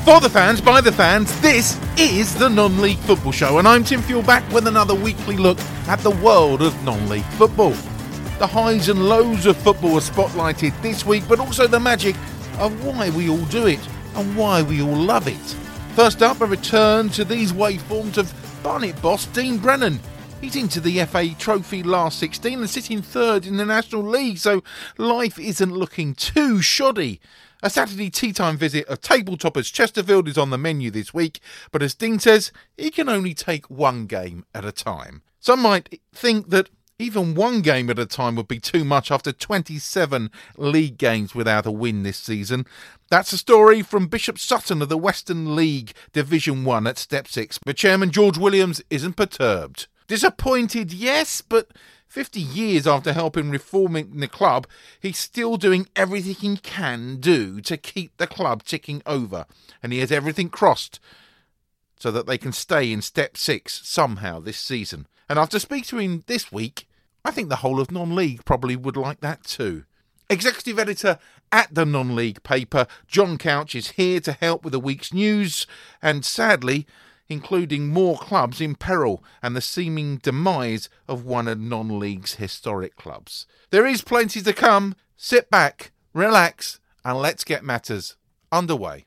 For the fans, by the fans, this is the Non-League Football Show, and I'm Tim Fuel back with another weekly look at the world of non-league football. The highs and lows of football are spotlighted this week, but also the magic of why we all do it and why we all love it. First up, a return to these waveforms of Barnet boss Dean Brennan. He's into the FA Trophy last 16 and sitting third in the National League, so life isn't looking too shoddy. A Saturday tea time visit of table toppers Chesterfield is on the menu this week, but as Dean says, he can only take one game at a time. Some might think that even one game at a time would be too much after 27 league games without a win this season. That's a story from Bishop Sutton of the Western League Division 1 at Step 6, but Chairman George Williams isn't perturbed. Disappointed, yes, but 50 years after helping reforming the club, he's still doing everything he can do to keep the club ticking over. And he has everything crossed so that they can stay in Step 6 somehow this season. And after speaking to him this week, I think the whole of non-league probably would like that too. Executive editor at the non-league paper, John Couch, is here to help with the week's news. And sadly, including more clubs in peril and the seeming demise of one of non-league's historic clubs. There is plenty to come. Sit back, relax, and let's get matters underway.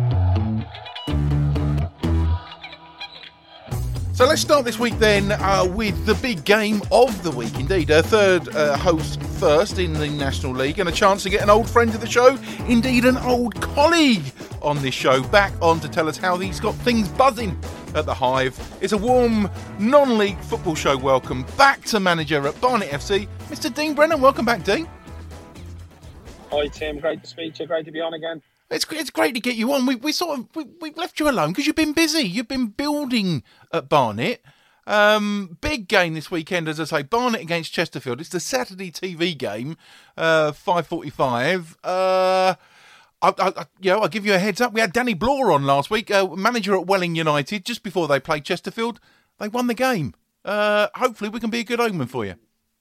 So let's start this week then with the big game of the week indeed. A third host first in the National League and a chance to get an old friend of the show, indeed an old colleague on this show, back on to tell us how he's got things buzzing at the Hive. It's a warm non-league football show welcome back to manager at Barnet FC, Mr. Dean Brennan. Welcome back, Dean. Hi Tim, great to speak to you, great to be on again. It's great to get you on. We've left you alone because you've been busy. You've been building at Barnet. Big game this weekend, as I say, Barnet against Chesterfield. It's the Saturday TV game, 5:45. I'll give you a heads up. We had Danny Blore on last week, manager at Welling United, just before they played Chesterfield. They won the game. Hopefully we can be a good omen for you.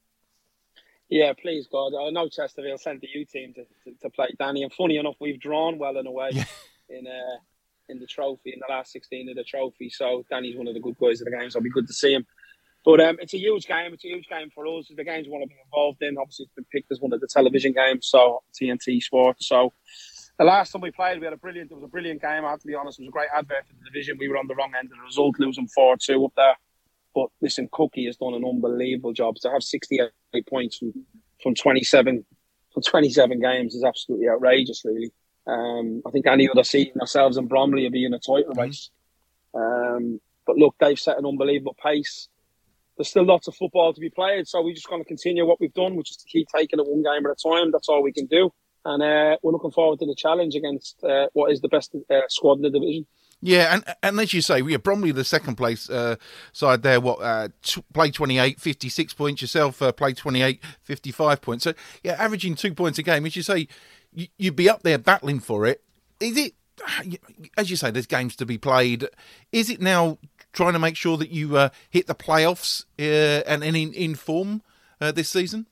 Yeah, please God. I know Chesterfield sent the U team to play Danny, and funny enough, we've drawn well and away in the trophy, in the last 16 of the trophy. So Danny's one of the good guys of the game, so it'll be good to see him. But it's a huge game. It's a huge game for us. The games we want to be involved in. Obviously, it's been picked as one of the television games, so TNT Sports. So the last time we played, it was a brilliant game. I have to be honest, it was a great advert for the division. We were on the wrong end of the result, losing 4-2 up there. But listen, Cookie has done an unbelievable job. To have 68 points from 27 games is absolutely outrageous, really. I think any other season, ourselves and Bromley, will be in a title race. But look, they've set an unbelievable pace. There's still lots of football to be played, so we're just going to continue what we've done, which is to keep taking it one game at a time. That's all we can do. And we're looking forward to the challenge against what is the best squad in the division. Yeah, and as you say, Bromley, the second place side there, played 28, 56 points. Yourself played 28, 55 points. So, yeah, averaging 2 points a game. As you say, you'd be up there battling for it. Is it, as you say, there's games to be played. Is it now trying to make sure that you hit the playoffs and in form this season?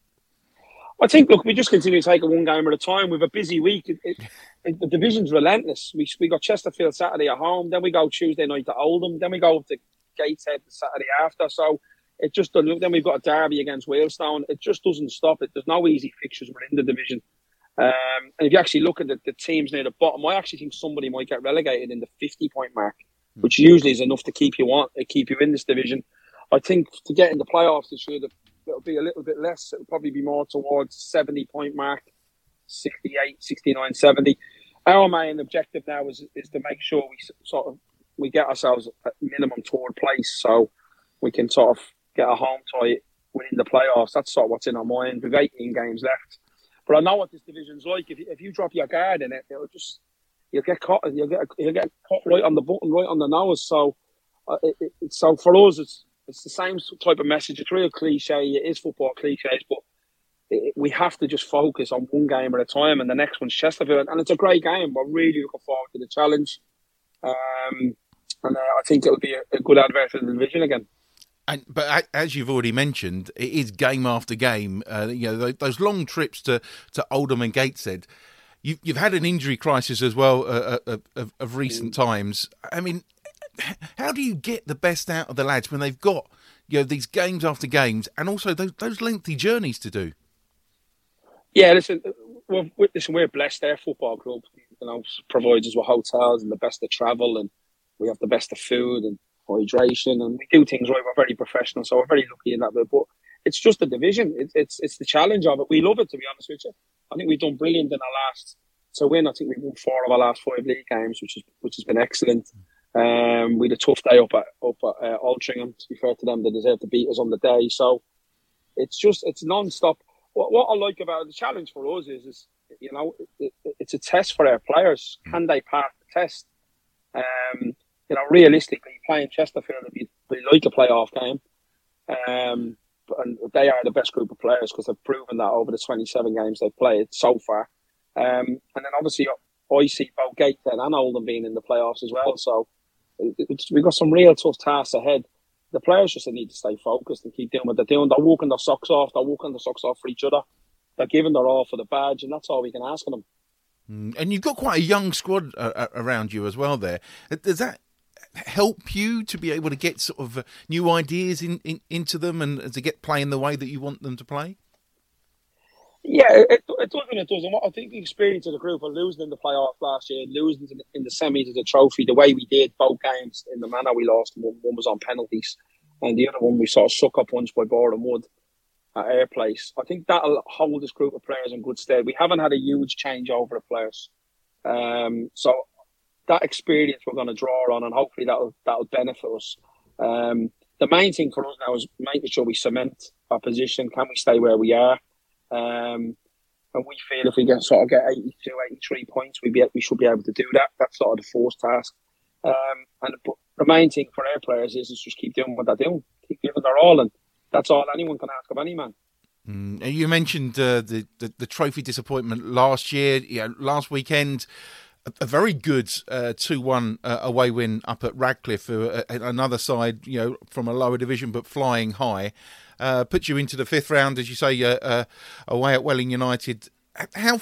I think, look, we just continue to take it one game at a time. We've a busy week. The division's relentless. We got Chesterfield Saturday at home, then we go Tuesday night to Oldham, then we go to Gateshead the Saturday after. So it just doesn't. Then we've got a derby against Wealdstone. It just doesn't stop. There's no easy fixtures within the division. And if you actually look at the teams near the bottom, I actually think somebody might get relegated in the 50-point mark, which usually is enough to keep you in this division. I think to get in the playoffs this year, it'll be a little bit less. It'll probably be more towards 70-point mark, 68, 69, 70. Our main objective now is to make sure we get ourselves at minimum third place, so we can sort of get a home tie winning the playoffs. That's sort of what's in our mind. We've 18 games left, but I know what this division's like. If you drop your guard in it, you'll get caught right on the button, right on the nose. So so for us, it's the same type of message. It's real cliche. It is football cliches, but we have to just focus on one game at a time, and the next one's Chesterfield. And it's a great game. We're really looking forward to the challenge. And I think it'll be a good advert for the division again. But as you've already mentioned, it is game after game. Those long trips to Oldham and Gateshead. You've had an injury crisis as well of recent times. I mean, how do you get the best out of the lads when they've got these games after games and also those lengthy journeys to do? Yeah, listen, we're blessed. Their football club, provides us with hotels and the best of travel, and we have the best of food and hydration, and we do things right. We're very professional, so we're very lucky in that bit. But it's just the division. It's the challenge of it. We love it, to be honest with you. I think we've done brilliant in our last to win. I think we've won 4 of our last 5 league games, which has been excellent. We had a tough day up at Altrincham. To be fair to them, they deserve to beat us on the day. So it's non-stop. What I like about the challenge for us is it's a test for our players. Can they pass the test? Realistically, playing Chesterfield would be like a playoff game. And they are the best group of players because they've proven that over the 27 games they've played so far. And then obviously I see both Gateshead and Oldham being in the playoffs as well. So we've got some real tough tasks ahead. The players just need to stay focused and keep doing what they're doing. They're walking their socks off. They're walking their socks off for each other. They're giving their all for the badge, and that's all we can ask of them. And you've got quite a young squad around you as well there. Does that help you to be able to get sort of new ideas into them and to get playing the way that you want them to play? Yeah, it does and it doesn't. I think the experience of the group of losing in the playoff last year, losing in the semis of the trophy, the way we did both games in the manner we lost, one was on penalties, and the other one we sort of suck up once by Boreham Wood at Ayr Place. I think that'll hold this group of players in good stead. We haven't had a huge change over of players. So that experience we're going to draw on, and hopefully that'll benefit us. The main thing for us now is making sure we cement our position. Can we stay where we are? And we feel if we get 82, 83 points, we should be able to do that. That's sort of the first task. And the main thing for our players is just keep doing what they're doing, keep giving their all, and that's all anyone can ask of any man. You mentioned the trophy disappointment last year. Last weekend, a very good 2-1 away win up at Radcliffe, another side, from a lower division but flying high. Puts you into the 5th round, as you say, away at Welling United. How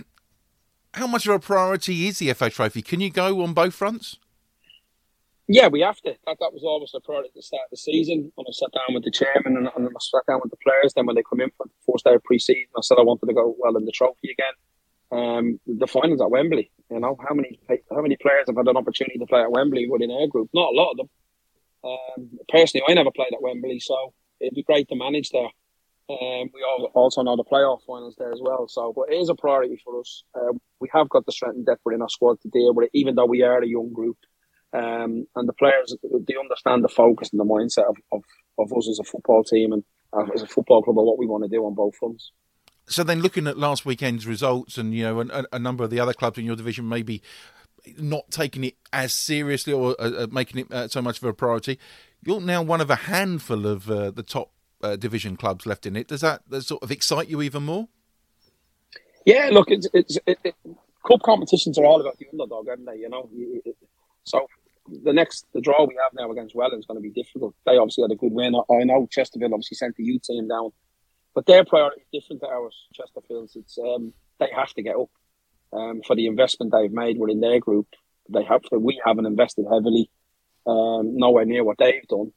much of a priority is the FA Trophy? Can you go on both fronts? Yeah, we have to. That was always a priority at the start of the season. When I sat down with the chairman and I sat down with the players, then when they come in for the first day of pre-season, I said I wanted to go well in the trophy again. The finals at Wembley, how many players have had an opportunity to play at Wembley within our group? Not a lot of them. Personally, I never played at Wembley, so it'd be great to manage there. We also know the playoff finals there as well. So, but it is a priority for us. We have got the strength and depth within our squad to deal with it, even though we are a young group. And the players, they understand the focus and the mindset of us as a football team and as a football club, and what we want to do on both fronts. So then, looking at last weekend's results, and a number of the other clubs in your division maybe not taking it as seriously or making it so much of a priority, you're now one of a handful of the top division clubs left in it. Does that sort of excite you even more? Yeah, look, cup competitions are all about the underdog, aren't they? So the draw we have now against Welling is going to be difficult. They obviously had a good win. I know Chesterfield obviously sent the youth team down, but their priority is different to ours. Chesterfield's, it's they have to get up for the investment they've made within their group. They have to. We haven't invested heavily, nowhere near what they've done.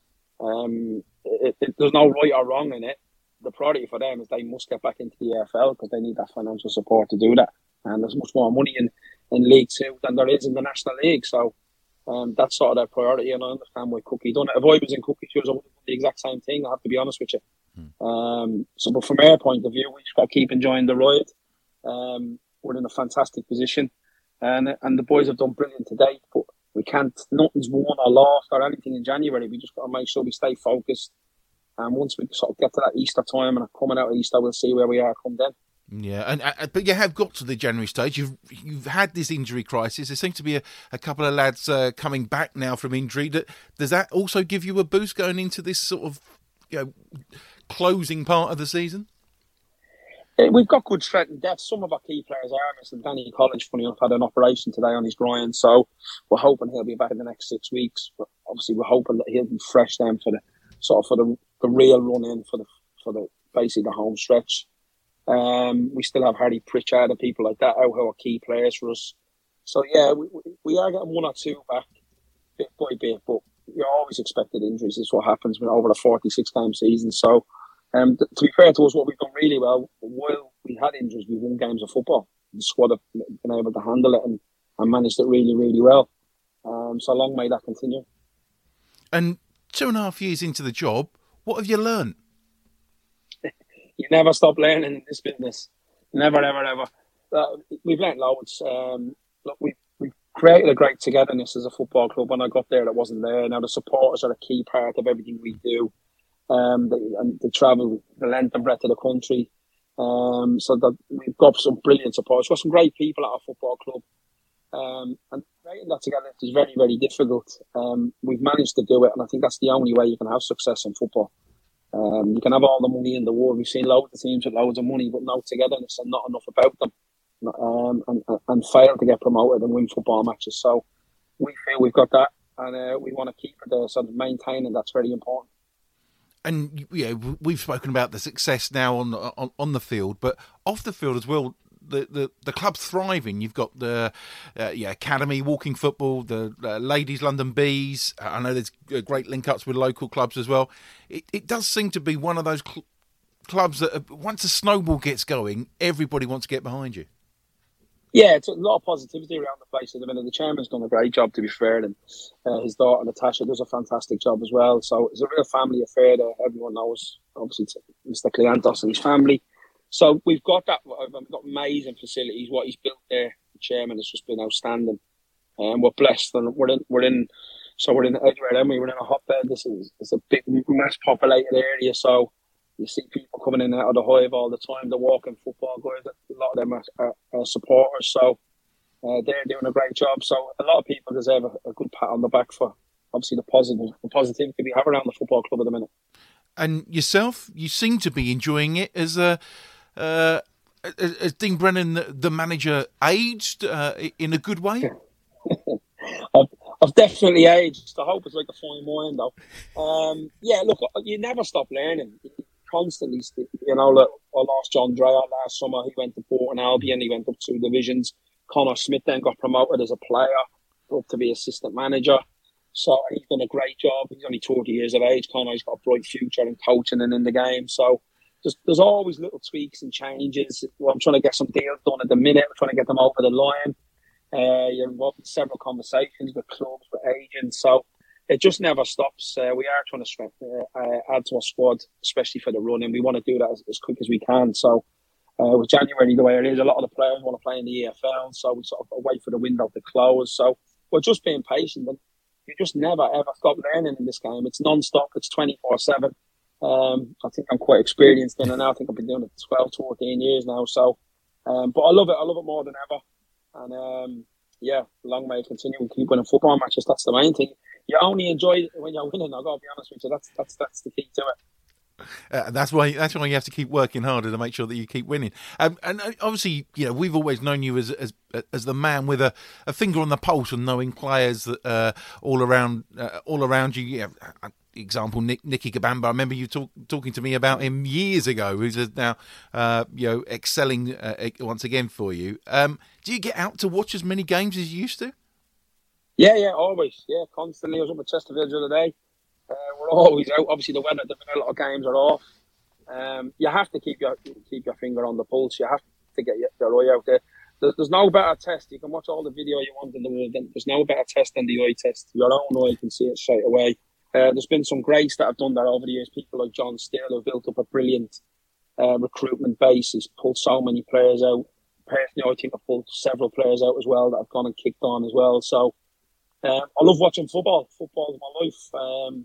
There's no right or wrong in it. The priority for them is they must get back into the EFL because they need that financial support to do that. And there's much more money in League Two than there is in the National League. So that's sort of their priority, and I understand why Cookie done it. If I was in Cookie's shoes, I would have done the exact same thing, I have to be honest with you. But from our point of view, we just got to keep enjoying the ride. We're in a fantastic position, and the boys have done brilliant today. But we can't, nothing's won or lost or anything in January. We just got to make sure we stay focused. And once we sort of get to that Easter time and coming out of Easter, we'll see where we are come then. Yeah, but you have got to the January stage. You've had this injury crisis. There seems to be a couple of lads coming back now from injury. Does that also give you a boost going into this sort of closing part of the season? We've got good strength and depth. Some of our key players are missing. Danny Collins, funny enough, had an operation today on his groin, so we're hoping he'll be back in the next 6 weeks. But obviously, we're hoping that he'll be fresh then for the real run in for the basically the home stretch. We still have Harry Pritchard and people like that out who are key players for us. So yeah, we are getting one or two back bit by bit, but you're always expected injuries. It's what happens when over a 46-game season. So to be fair to us, what we've done really well, while we had injuries, we won games of football. The squad have been able to handle it and managed it really, really well. So long may that continue. And 2.5 years into the job, what have you learned? You never stop learning in this business. Never, ever, ever. We've learned loads. Look, we've created a great togetherness as a football club. When I got there, that wasn't there. Now the supporters are a key part of everything we do. They travel the length and breadth of the country. So that we've got some brilliant support. We've got some great people at our football club. And creating that together is very, very difficult. We've managed to do it, and I think that's the only way you can have success in football. You can have all the money in the world. We've seen loads of teams with loads of money, but no togetherness and not enough about them, and fail to get promoted and win football matches. So we feel we've got that, and we want to keep it there. So maintaining that's very important. And we've spoken about the success now on the field, but off the field as well. The club's thriving. You've got the academy walking football, the ladies London Bees. I know there's great link-ups with local clubs as well. It does seem to be one of those clubs that once a snowball gets going, everybody wants to get behind you. Yeah, it's a lot of positivity around the place at the minute. The chairman's done a great job, to be fair, and his daughter Natasha does a fantastic job as well. So it's a real family affair that everyone knows. Obviously, Mr. Cleantos and his family. So we've got that. We've got amazing facilities. What he's built there, the chairman, has just been outstanding. And we're blessed, and we're in Edgware, Emery. We're in a hotbed. It's a big, mass populated area. So you see people coming in and out of the Hive all the time. They're walking football guys. A lot of them are supporters. So they're doing a great job. So a lot of people deserve a good pat on the back for obviously the positivity we have around the football club at the minute. And yourself, you seem to be enjoying it as Dean Brennan, the manager, aged in a good way? I've definitely aged. I hope it's like a fine wine, though. Look, you never stop learning. You constantly, look, I lost John Dreyer last summer. He went to Port and Albion. He went up 2 divisions. Connor Smith then got promoted as a player, up to be assistant manager. So he's done a great job. He's only 40 years of age. Connor's got a bright future in coaching and in the game. So there's always little tweaks and changes. Well, I'm trying to get some deals done at the minute. We're trying to get them over the line. You're involved in several conversations with clubs, with agents. So it just never stops. We are trying to add to our squad, especially for the running. We want to do that as quick as we can. So with January the way it is, a lot of the players want to play in the EFL. So we sort of wait for the window to close. So we're just being patient. And you just never, ever stop learning in this game. It's non-stop. It's 24/7. I think I'm quite experienced in it now. I think I've been doing it 12, 14 years now. So, but I love it. I love it more than ever. And long may it continue. We keep winning football matches. That's the main thing. You only enjoy it when you're winning. I've got to be honest with you. That's the key to it. That's why you have to keep working harder to make sure that you keep winning. And obviously, we've always known you as the man with a finger on the pulse and knowing players that all around you. Example, Nicky Kabamba. I remember you talking to me about him years ago. Who's now excelling once again for you. Do you get out to watch as many games as you used to? Yeah, always. Yeah, constantly. I was up at Chesterfield the other day. We're always out. Obviously, the weather, a lot of games are off. You have to keep your finger on the pulse. You have to get your eye out there. There's no better test. You can watch all the video you want in the world. There's no better test than the eye test. Your own eye can see it straight away. There's been some greats that have done that over the years. People like John Still have built up a brilliant recruitment base. He's pulled so many players out. Personally, I think I've pulled several players out as well that have gone and kicked on as well. So I love watching football. Football is my life.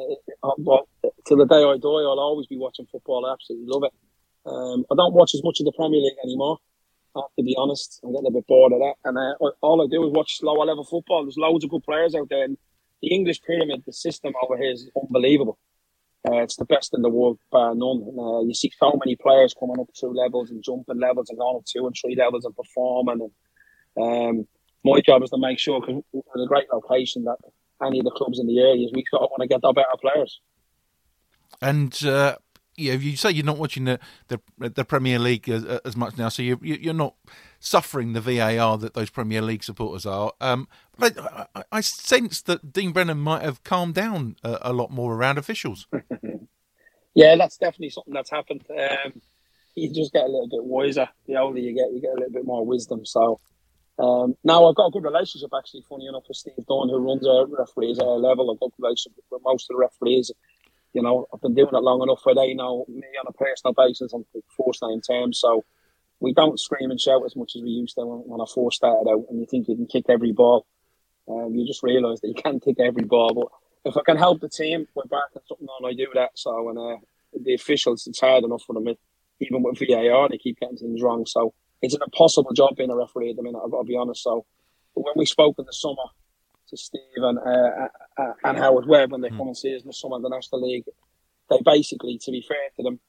Till the day I die, I'll always be watching football. I absolutely love it. I don't watch as much of the Premier League anymore. I have to be honest. I'm getting a bit bored of that. And all I do is watch lower level football. There's loads of good players out there. And the English pyramid, the system over here is unbelievable. It's the best in the world, bar none. You see so many players coming up 2 levels and jumping levels and going up 2 and 3 levels and performing. And my job is to make sure, because we're in a great location, that any of the clubs in the areas, we sort of want to get our better players. And Yeah, you say you're not watching the Premier League as much now, so you're not suffering the VAR that those Premier League supporters are. But I sense that Dean Brennan might have calmed down a lot more around officials. Yeah, that's definitely something that's happened. You just get a little bit wiser. The older you get a little bit more wisdom. So now I've got a good relationship, actually, funny enough, with Steve Dunn, who runs our referees at our level. I've got a good relationship with most of the referees. You know, I've been doing it long enough where they know me on a personal basis on first name terms. So we don't scream and shout as much as we used to when I first started out. And you think you can kick every ball. You just realise that you can't kick every ball. But if I can help the team by barking something on, I do that. So, and the officials, it's hard enough for them. Even with VAR, they keep getting things wrong. So it's an impossible job being a referee at the minute, I've got to be honest. So when we spoke in the summer to Steve and Howard Webb, when they come and see us in the summer in the National League, they basically, to be fair to them,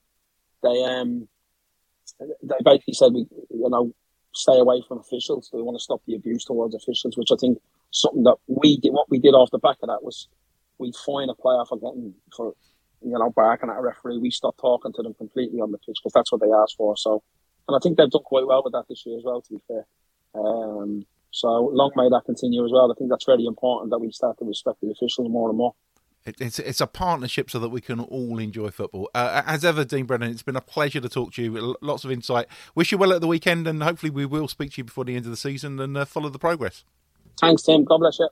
they basically said, stay away from officials. They want to stop the abuse towards officials, which I think something that we did. What we did off the back of that was we'd fine a player for barking at a referee. We stopped talking to them completely on the pitch because that's what they asked for. So, and I think they've done quite well with that this year as well, to be fair. So long may that continue as well. I think that's very important that we start to respect the officials more and more. It's a partnership so that we can all enjoy football. As ever, Dean Brennan, it's been a pleasure to talk to you. Lots of insight. Wish you well at the weekend, and hopefully we will speak to you before the end of the season and follow the progress. Thanks, Tim. God bless you.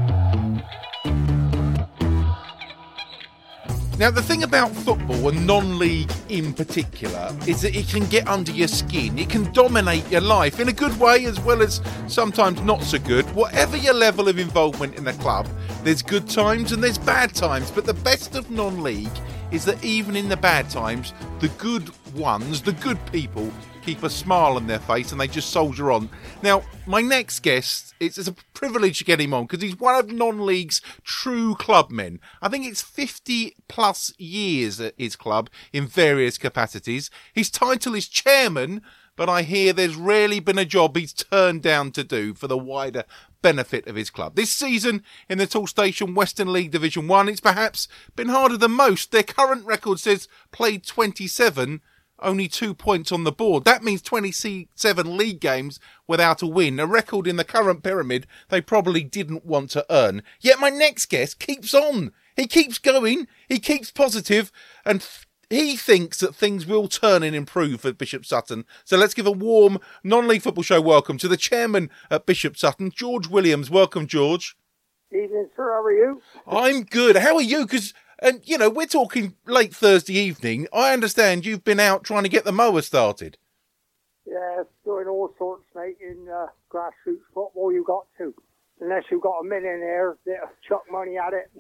Now, the thing about football, and non-league in particular, is that it can get under your skin. It can dominate your life in a good way as well as sometimes not so good. Whatever your level of involvement in the club, there's good times and there's bad times. But the best of non-league is that even in the bad times, the good ones, the good people, keep a smile on their face and they just soldier on. Now, my next guest, it's a privilege to get him on because he's one of non-league's true clubmen. I think it's 50 plus years at his club in various capacities. His title is chairman, but I hear there's rarely been a job he's turned down to do for the wider benefit of his club. This season in the Toolstation Western League Division 1, it's perhaps been harder than most. Their current record says played 27, only 2 points on the board. That means 27 league games without a win, a record in the current pyramid they probably didn't want to earn. Yet my next guest keeps on. He keeps going, he keeps positive, and he thinks that things will turn and improve at Bishop Sutton. So let's give a warm non-league football show welcome to the chairman at Bishop Sutton, George Williams. Welcome, George. Evening, sir. How are you? I'm good. How are you? Because we're talking late Thursday evening. I understand you've been out trying to get the mower started. Yeah, doing all sorts, mate, in grassroots football. You got to. Unless you've got a millionaire that'll chuck money at it.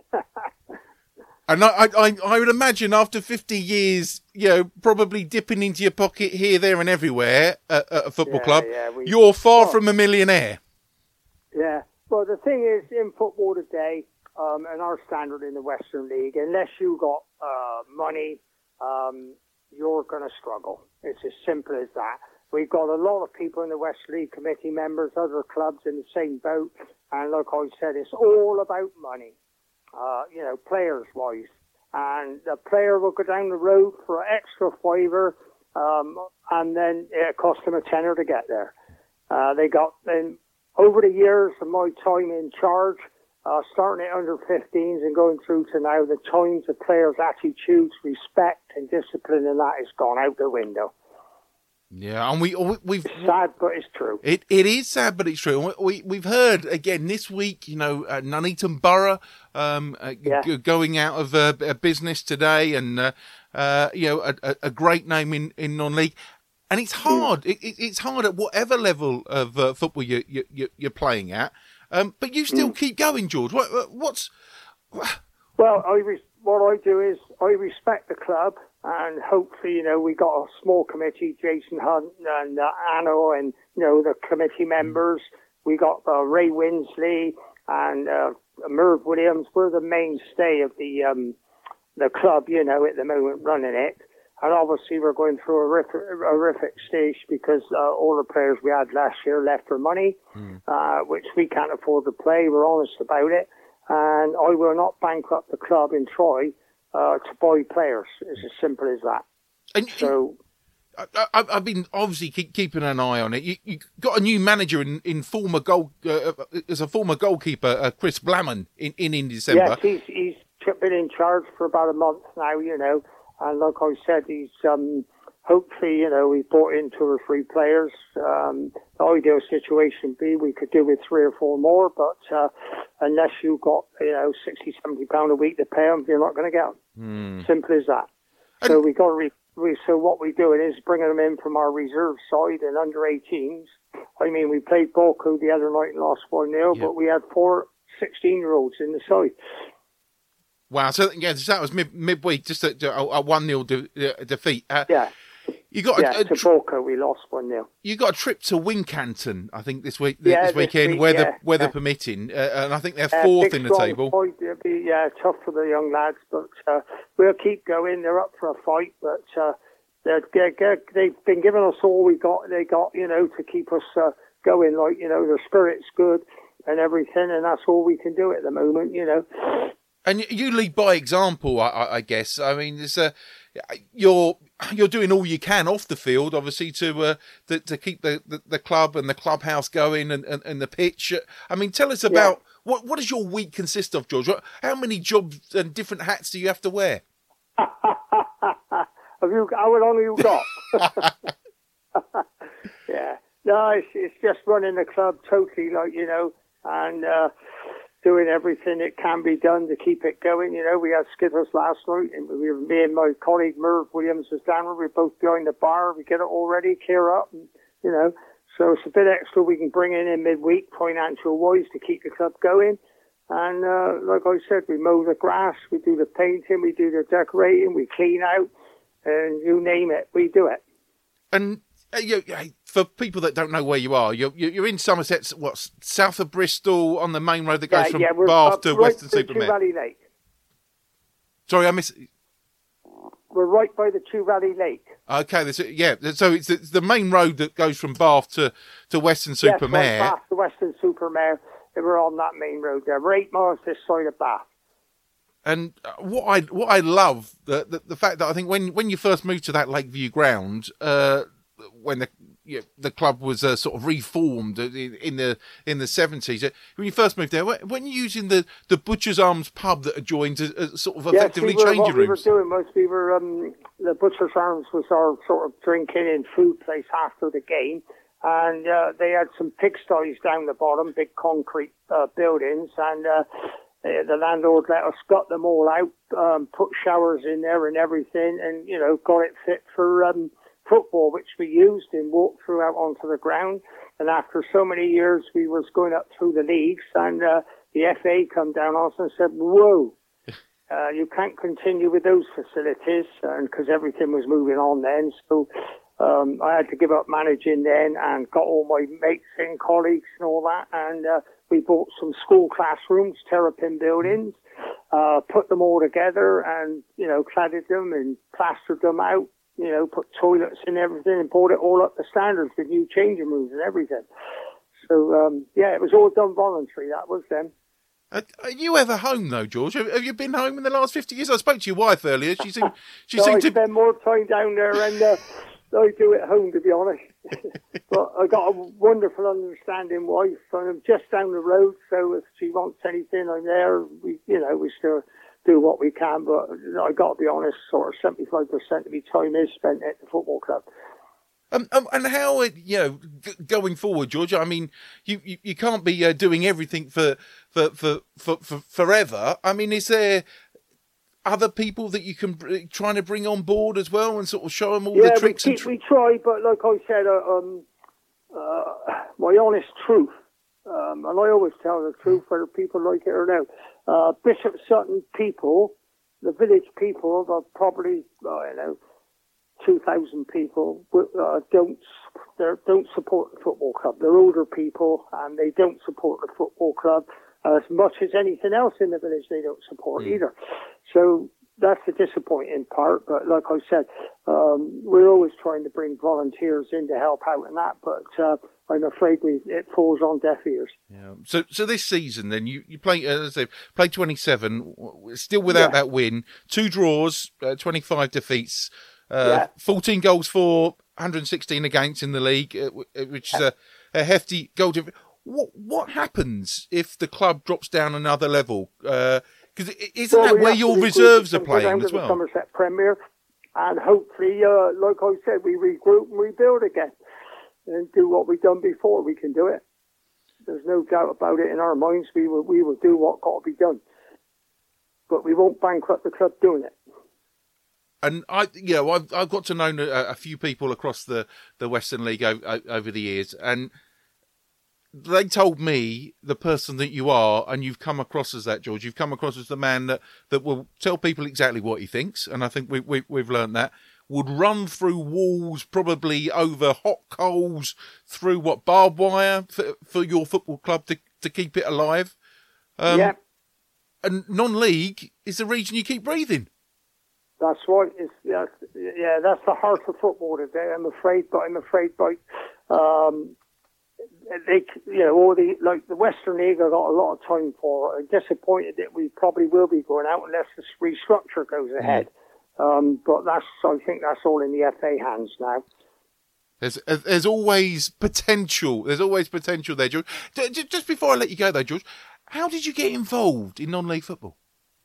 And I would imagine after 50 years, probably dipping into your pocket here, there and everywhere at a football club, you're far from a millionaire. Yeah. Well, the thing is, in football today, and our standard in the Western League, unless you got money, you're going to struggle. It's as simple as that. We've got a lot of people in the Western League committee members, other clubs in the same boat, and like I said, it's all about money, players-wise. And the player will go down the road for an extra fiver, and then it cost them a tenner to get there. Over the years of my time in charge, starting at under 15s and going through to now, the times the players' attitudes, respect and discipline and that has gone out the window. Yeah, and we've it's sad, but it's true. It is sad, but it's true. We've heard again this week, Nuneaton Borough going out of business today, and a great name in non-league. And it's hard. It's hard at whatever level of football you're playing at. But you still keep going, George. Well, what I do is I respect the club, and hopefully, we got a small committee, Jason Hunt and Anno, and the committee members. We got Ray Winsley and Merv Williams. We're the mainstay of the club, at the moment, running it. And obviously, we're going through a horrific stage because all the players we had last year left for money, which we can't afford to play. We're honest about it. And I will not bankrupt the club in Troy to buy players. It's as simple as that. And so, I've been obviously keeping an eye on it. You got a new manager in former as a former goalkeeper, Chris Blammon in December. Yes, he's been in charge for about a month now, and like I said, he's hopefully, we brought in 2 or 3 players. The ideal situation would be we could do with 3 or 4 more, but unless you've got, 60, 70 pound a week to pay them, you're not going to get them. Simple as that. So we got to so what we're doing is bringing them in from our reserve side and under 18s. I mean, we played Balco the other night and lost 1-0, but we had 4 16-year-olds in the side. Wow, so that was midweek, just a 1-0 defeat. You got to Balco, we lost 1-0. You got a trip to Wincanton, I think, this weekend, weather permitting, and I think they're 4th in the table. It'll be tough for the young lads, but we'll keep going. They're up for a fight, but they've been giving us all they got, to keep us going. Like, their spirit's good and everything, and that's all we can do at the moment, And you lead by example, I guess. I mean, you're doing all you can off the field, obviously, to keep the club and the clubhouse going and the pitch. I mean, tell us about what does your week consist of, George? How many jobs and different hats do you have to wear? How long have you got? No, it's just running the club totally, and doing everything that can be done to keep it going. We had skittles last night, and me and my colleague Merv Williams was down. We were both behind the bar. We get it all ready, clear up, and, so it's a bit extra we can bring in midweek, financial-wise, to keep the club going. And like I said, we mow the grass, we do the painting, we do the decorating, we clean out, and you name it, we do it. And for people that don't know where you are, you're in Somerset, south of Bristol, on the main road that goes from Bath to Weston-super-Mare. Chew Valley Lake. Sorry, I missed. We're right by the Chew Valley Lake. Okay, so it's the main road that goes from Bath to Weston-super-Mare. Yes, Bath to Weston-super-Mare. We're on that main road there. We're 8 miles this side of Bath. And what I love the fact that I think when you first moved to that Lakeview ground, when the club was sort of reformed in the 70s, when you first moved there, when you're using the Butcher's Arms pub that adjoined sort of effectively changing rooms. What we were doing was the Butcher's Arms was our sort of drinking and food place after the game, and they had some pigsties down the bottom, big concrete buildings, and the landlord let us gut them all out, put showers in there and everything, and got it fit for football, which we used and walked through out onto the ground. And after so many years, we was going up through the leagues, and the FA come down on us and said, "Whoa, you can't continue with those facilities," and because everything was moving on then. So I had to give up managing then, and got all my mates and colleagues and all that, and we bought some school classrooms, terrapin buildings, put them all together, and cladded them and plastered them out. Put toilets and everything, and brought it all up to standards with new changing rooms and everything. So, it was all done voluntary, that was then. Are you ever home, though, George? Have you been home in the last 50 years? I spoke to your wife earlier. She seemed I spend more time down there and I do at home, to be honest. But I got a wonderful, understanding wife, and I'm just down the road, so if she wants anything, I'm there. We still do what we can, but I got to be honest, sort of 75% of my time is spent at the football club. And how, going forward, George? I mean, you can't be doing everything for forever. I mean, is there other people that you can trying to bring on board as well, and sort of show them all the tricks? We try, but like I said, my honest truth, and I always tell the truth, whether people like it or not. Bishop Sutton people, the village people, are probably 2,000 people don't support the football club. They're older people, and they don't support the football club as much as anything else in the village. They don't support either. So that's the disappointing part. But like I said, we're always trying to bring volunteers in to help out in that. But I'm afraid it falls on deaf ears. Yeah. So this season, then you play, as I say, played 27, still without that win, 2 draws, 25 defeats, 14 goals for, 116 against in the league, which is a hefty goal difference. What happens if the club drops down another level? Because isn't that where your reserves are playing as well? The Somerset Premier, and hopefully, like I said, we regroup and rebuild again and do what we've done before. We can do it. There's no doubt about it in our minds. We will do what got to be done, but we won't bankrupt the club doing it. And I've got to know a few people across the Western League over the years, and they told me the person that you are, and you've come across as that, George. You've come across as the man that will tell people exactly what he thinks, and I think we've learned that. Would run through walls, probably over hot coals, through barbed wire for your football club to keep it alive. And non-league is the reason you keep breathing. That's right. That's the heart of football today. I'm afraid, the Western League I got a lot of time for. I'm disappointed that we probably will be going out unless the restructure goes ahead. But I think that's all in the FA hands now. There's always potential. There's always potential there, George. Just before I let you go, though, George, how did you get involved in non-league football?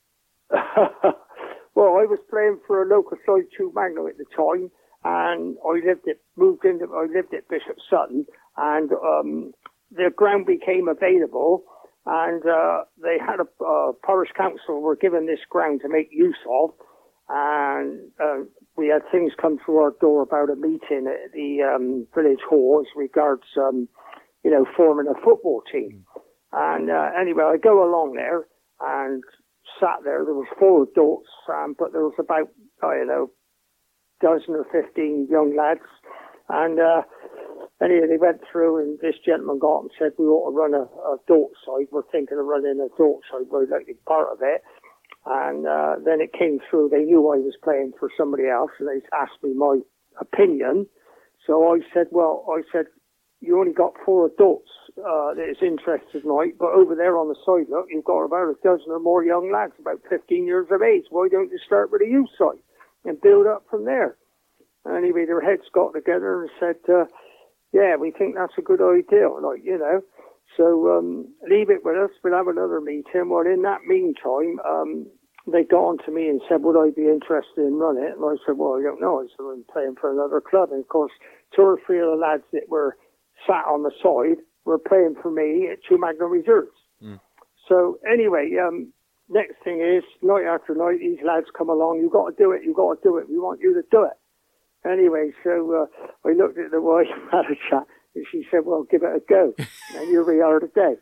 Well, I was playing for a local side, Chew Magno at the time, and I lived at Bishop Sutton, and the ground became available, and they had a parish council were given this ground to make use of, and we had things come through our door about a meeting at the village hall as regards, forming a football team. And anyway, I go along there and sat there. There was 4 adults, but there was about, dozen or 15 young lads. And anyway, they went through, and this gentleman got up and said, we ought to run a adult side. We're thinking of running an adult side. We'd like to be part of it. And then it came through. They knew I was playing for somebody else, and they asked me my opinion. So I said, you only got 4 adults that is interested tonight, but over there on the side, look, you've got about a dozen or more young lads, about 15 years of age. Why don't you start with a youth side and build up from there? Anyway, their heads got together and said, we think that's a good idea, So leave it with us. We'll have another meeting. Well, in that meantime, they got on to me and said, would I be interested in running it? And I said, well, I don't know. I said, I'm playing for another club. And, of course, 2 or 3 of the lads that were sat on the side were playing for me at Chew Magno Reserves. So, anyway, next thing is, night after night, these lads come along. You've got to do it. You've got to do it. We want you to do it. Anyway, so I looked at the wife, had a chat, and she said, well, give it a go. And here we are today.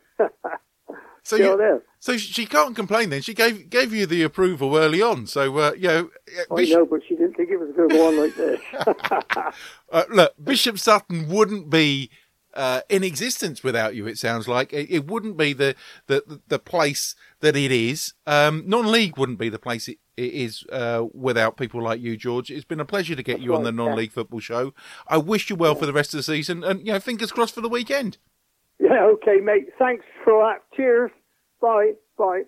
So she can't complain then. She gave you the approval early on. So, I know, but she didn't think it was going to go on like this. Look, Bishop Sutton wouldn't be in existence without you, it sounds like. It wouldn't be the place that it is. Non-league wouldn't be the place it is without people like you, George. It's been a pleasure to get you on the Non-League Football Show. I wish you well for the rest of the season, and fingers crossed for the weekend. Yeah, okay, mate. Thanks for that. Cheers. Bye. Bye.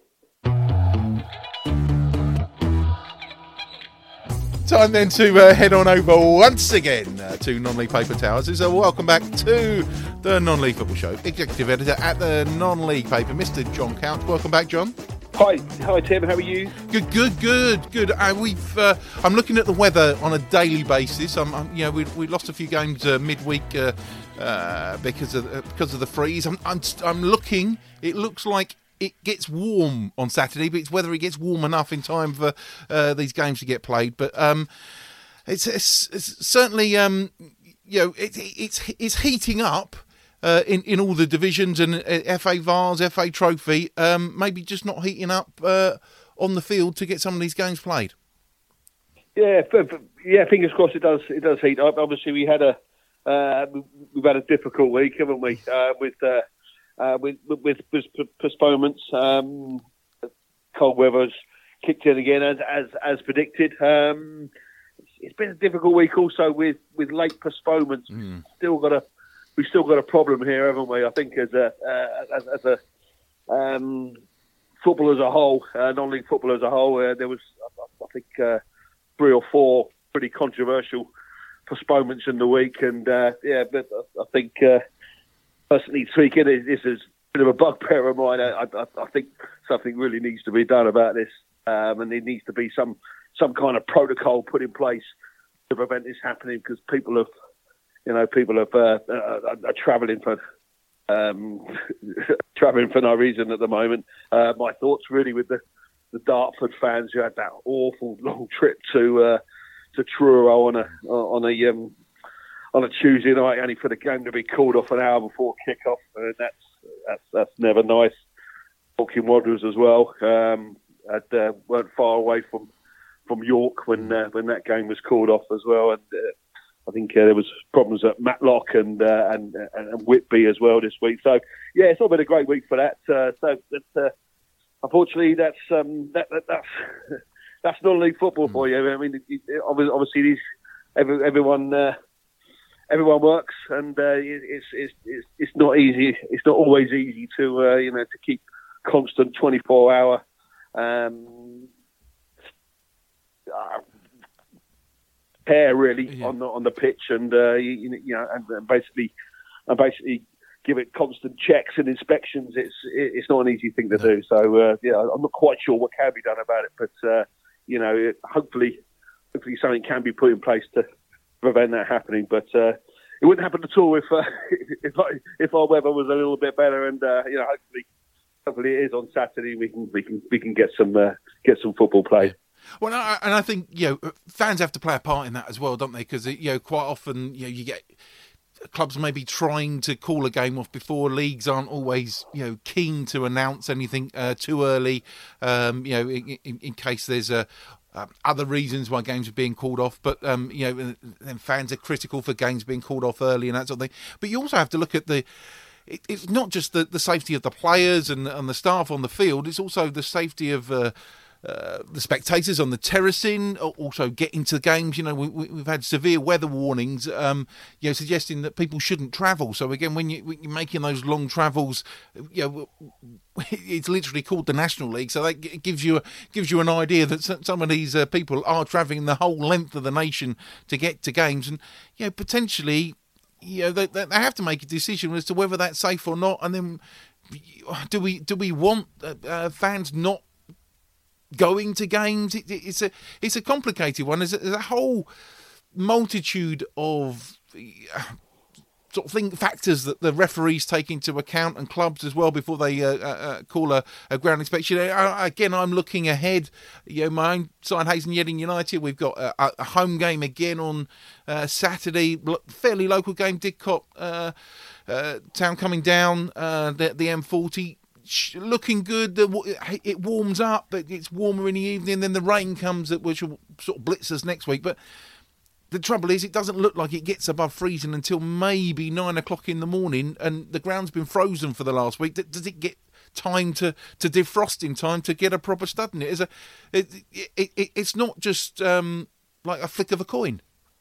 Time then to head on over once again to Non-League Paper Towers. So welcome back to the Non-League Football Show. Executive Editor at the Non-League Paper, Mr. John Count. Welcome back, John. Hi, Tim. How are you? Good. I'm looking at the weather on a daily basis. We lost a few games midweek because of the freeze. I'm looking. It looks like it gets warm on Saturday, but it's whether it gets warm enough in time for these games to get played. But it's certainly it's heating up. In all the divisions and FA Vars, FA Trophy, maybe just not heating up on the field to get some of these games played. Yeah, fingers crossed it does heat up. Obviously, we've had a difficult week, haven't we? With postponements, cold weather's kicked in again as predicted. It's been a difficult week also with late postponements. We've still got a problem here, haven't we? I think as a football as a whole, non-league football as a whole, there was I think 3 or 4 pretty controversial postponements in the week, and but I think personally speaking, this is a bit of a bugbear of mine. I think something really needs to be done about this, and there needs to be some kind of protocol put in place to prevent this happening, because people are travelling for no reason at the moment. My thoughts really with the Dartford fans who had that awful long trip to Truro on a Tuesday night, only for the game to be called off an hour before kick-off. That's never nice. Walking Wanderers as well weren't far away from York when that game was called off as well, and I think there was problems at Matlock and Whitby as well this week. So yeah, it's not been a great week for that. Unfortunately, that's non-league football for you. I mean, obviously everyone works, and it's not easy. It's not always easy to keep constant 24-hour pair really on the pitch, and and basically give it constant checks and inspections. It's not an easy thing to do. So I'm not quite sure what can be done about it, but hopefully something can be put in place to prevent that happening. But it wouldn't happen at all if our weather was a little bit better, and hopefully it is on Saturday. We can get some football play. Well, and I think fans have to play a part in that as well, don't they? Because quite often you get clubs maybe trying to call a game off before. Leagues aren't always keen to announce anything too early. In case there's other reasons why games are being called off, but then fans are critical for games being called off early and that sort of thing. But you also have to look at it's not just the safety of the players and the staff on the field. It's also the safety of the spectators on the terracing, also getting to games. We've had severe weather warnings, suggesting that people shouldn't travel. So again, when you're making those long travels, it's literally called the National League. So that gives you an idea that some of these people are travelling the whole length of the nation to get to games, and potentially, they have to make a decision as to whether that's safe or not. And then, do we want fans not going to games? It's a complicated one. There's a whole multitude of sort of factors that the referees take into account, and clubs as well, before they call a ground inspection. Again, I'm looking ahead. My own side, Hayes and Yeading United, we've got a home game again on Saturday. Fairly local game, Didcot Town coming down the M40. Looking good. It warms up, but it's warmer in the evening. Then the rain comes, which will sort of blitz us next week. But the trouble is, it doesn't look like it gets above freezing until maybe 9 o'clock in the morning, and the ground's been frozen for the last week. Does it get time to defrost in time to get a proper stud in it? It's not just like a flick of a coin.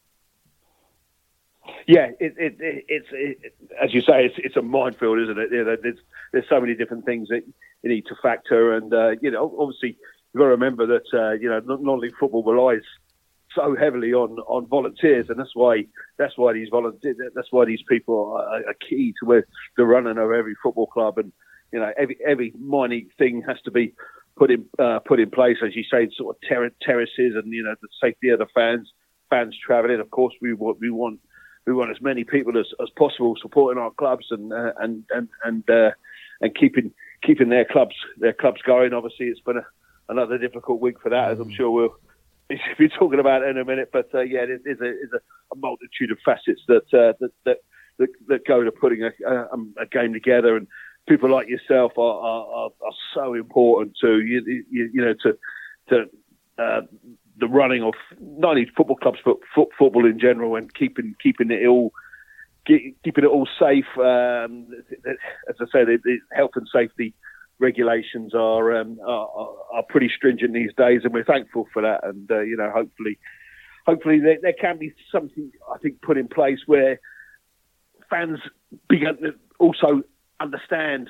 Yeah, it's as you say, it's a minefield, isn't it? There's so many different things that you need to factor, and obviously you've got to remember that non-league football relies so heavily on volunteers, and that's why these people are key to the running of every football club, and every minute thing has to be put in place, as you say, sort of terraces, and the safety of the fans travelling. Of course, we want as many people as possible supporting our clubs and keeping their clubs going. Obviously, it's been another difficult week for that, as I'm sure we'll be talking about in a minute. But there's a multitude of facets that go to putting a game together, and people like yourself are so important to the running of not only football clubs but football in general, and keeping it all safe. As I said, health and safety regulations are pretty stringent these days, and we're thankful for that. And hopefully there can be something, I think, put in place where fans begin to also understand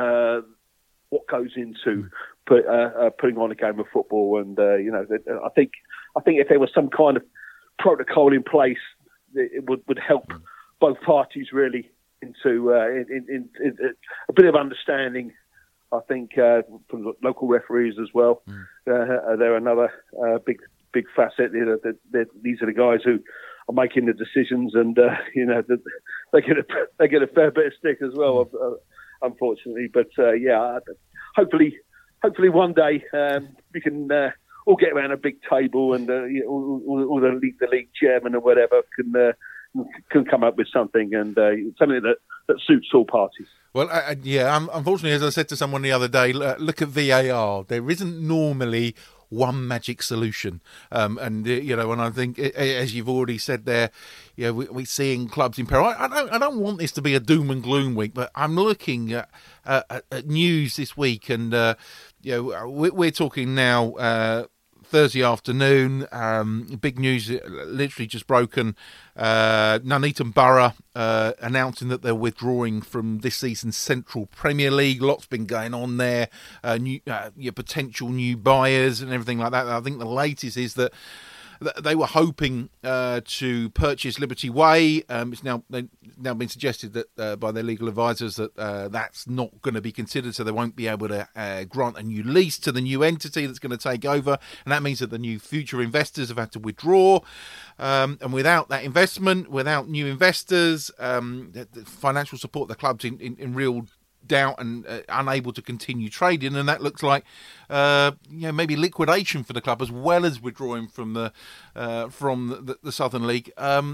what goes into putting on a game of football. And I think if there was some kind of protocol in place, it would help both parties really into in a bit of understanding. I think from local referees as well, they're another big facet. These are the guys who are making the decisions, and they get a fair bit of stick as well, unfortunately. But hopefully one day we can all get around a big table, and all the league chairman or whatever can come up with something, and something that suits all parties. Well, unfortunately, as I said to someone the other day, look at VAR. There isn't normally one magic solution. And I think, as you've already said there, we're seeing clubs in peril. I don't want this to be a doom and gloom week, but I'm looking at news this week, and we're talking now Thursday afternoon. Big news, literally just broken. Nuneaton Borough announcing that they're withdrawing from this season's Central Premier League. Lots been going on there. Potential new buyers and everything like that. I think the latest is that they were hoping to purchase Liberty Way. It's now been suggested that by their legal advisors that that's not going to be considered, so they won't be able to grant a new lease to the new entity that's going to take over, and that means that the new future investors have had to withdraw. And without that investment, without new investors, the financial support, the club's in real doubt and unable to continue trading, and that looks like maybe liquidation for the club as well as withdrawing from the Southern League.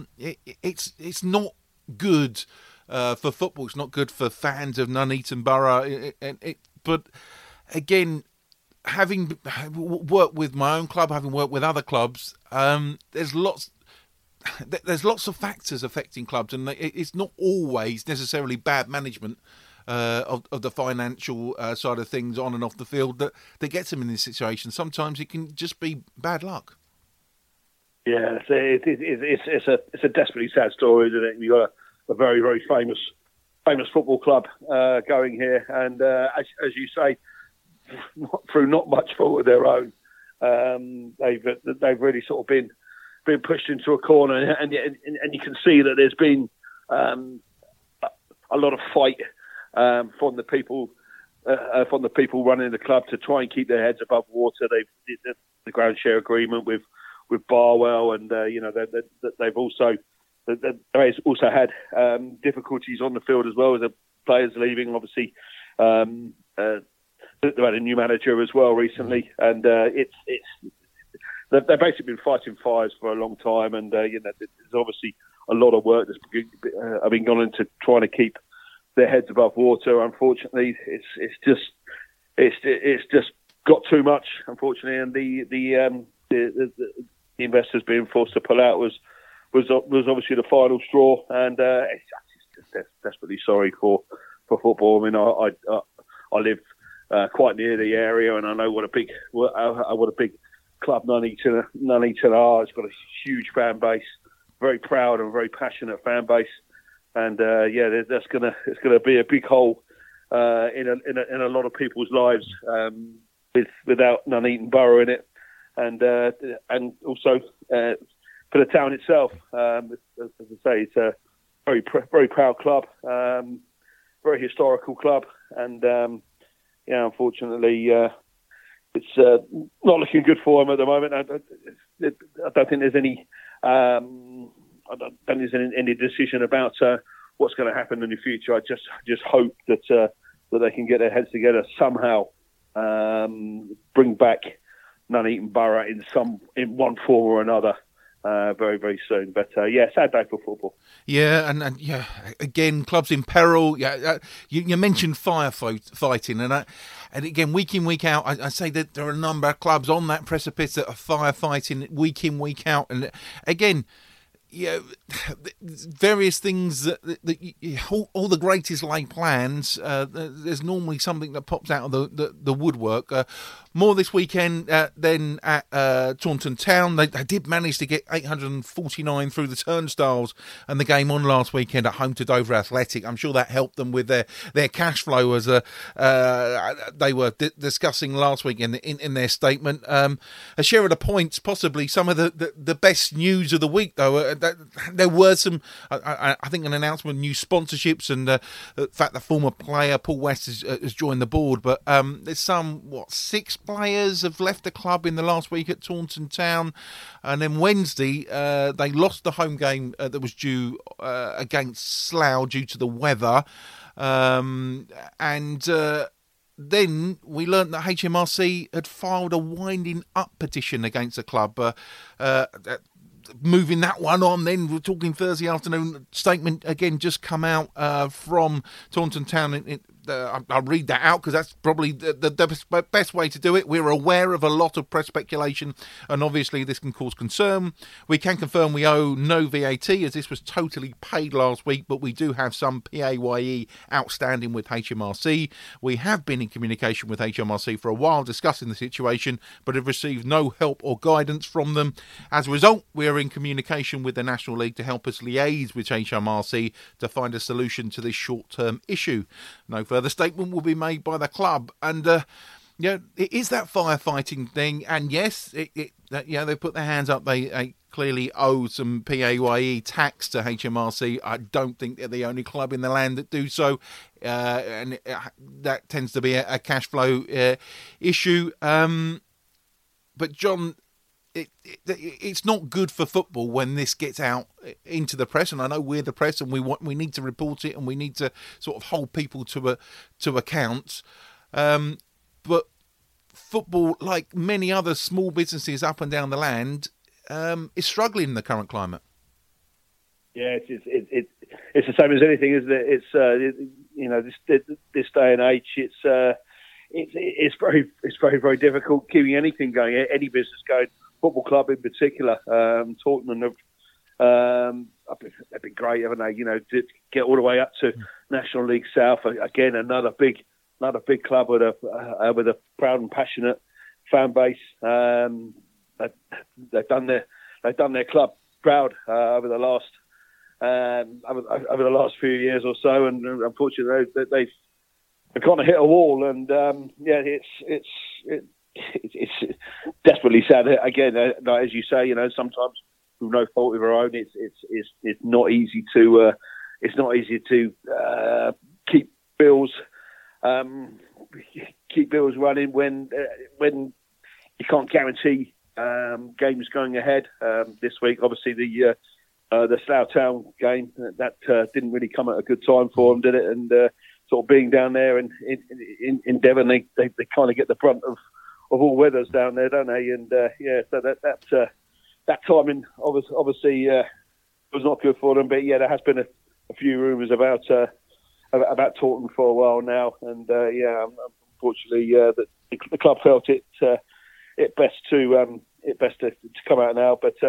It's not good for football. It's not good for fans of Nuneaton Borough. But again, having worked with my own club, having worked with other clubs, there's lots of factors affecting clubs, and it's not always necessarily bad management of the financial side of things on and off the field that gets them in this situation. Sometimes it can just be bad luck. Yeah, it's a desperately sad story, isn't it? You've got a very, very famous football club going here, and as you say, through not much fault of their own, they've really sort of been pushed into a corner, and you can see that there's been a lot of fight from the people running the club to try and keep their heads above water. They've did the ground share agreement with Barwell, and they've also had difficulties on the field as well, with the players leaving. Obviously, they've had a new manager as well recently, and they've basically been fighting fires for a long time, and there's obviously a lot of work that's been gone into trying to keep their heads above water. Unfortunately, it's just got too much, unfortunately, and the investors being forced to pull out was obviously the final straw, and it's just desperately sorry for football. I mean, I live quite near the area, and I know what a big club Nuneaton are. It's got a huge fan base, very proud and very passionate fan base. And it's gonna be a big hole in a lot of people's lives without Nuneaton Borough in it, and also for the town itself. As I say, it's a very very proud club, very historical club, and unfortunately, it's not looking good for them at the moment. I don't think there's any. I don't think there's any decision about what's going to happen in the future. I just hope that they can get their heads together somehow, bring back Nuneaton Borough in one form or another very, very soon. But sad day for football. Yeah, and again, clubs in peril. Yeah, you mentioned firefighting, and again, week in, week out, I say that there are a number of clubs on that precipice that are firefighting week in, week out, and again, various things that all the greatest laid plans. There's normally something that pops out of the woodwork. More this weekend than at Taunton Town. They did manage to get 849 through the turnstiles, and the game on last weekend at home to Dover Athletic. I'm sure that helped them with their cash flow, as they were discussing last week in their statement. A share of the points, possibly some of the best news of the week, though. There were some, I think, an announcement of new sponsorships, and the fact that former player Paul West has joined the board. But there's some 6 players have left the club in the last week at Taunton Town, and then Wednesday they lost the home game that was due against Slough due to the weather, and then we learnt that HMRC had filed a winding up petition against the club. Moving that one on, then we're talking Thursday afternoon. Statement again just come out from Taunton Town. I'll read that out because that's probably the best way to do it. We're aware of a lot of press speculation, and obviously this can cause concern. We can confirm we owe no VAT, as this was totally paid last week, but we do have some PAYE outstanding with HMRC. We have been in communication with HMRC for a while discussing the situation, but have received no help or guidance from them. As a result, we are in communication with the National League to help us liaise with HMRC to find a solution to this short-term issue. No further statement will be made by the club, and it is that firefighting thing. And yes, they put their hands up. They clearly owe some PAYE tax to HMRC. I don't think they're the only club in the land that do so, and that tends to be a cash flow issue. But John, it's not good for football when this gets out into the press, and I know we're the press, and we need to report it, and we need to sort of hold people to account. But football, like many other small businesses up and down the land, is struggling in the current climate. Yeah, it's the same as anything, isn't it? It's this day and age, it's very, very difficult keeping anything going, any business going. Football club in particular, Taunton they've been great, haven't they? To get all the way up to National League South again, another big club with a proud and passionate fan base. They've done their club proud over the last few years or so, and unfortunately they've kind of hit a wall, and it's desperately sad. Again, as you say, sometimes through no fault of our own, it's not easy to keep bills running when you can't guarantee games going ahead. This week, obviously the Slough Town game that didn't really come at a good time for them, did it? And sort of being down there in Devon, they kind of get the brunt of all weathers down there, don't they? And so that timing obviously was not good for them. But there has been a few rumours about Taunton for a while now, and unfortunately, the club felt it best to come out now. But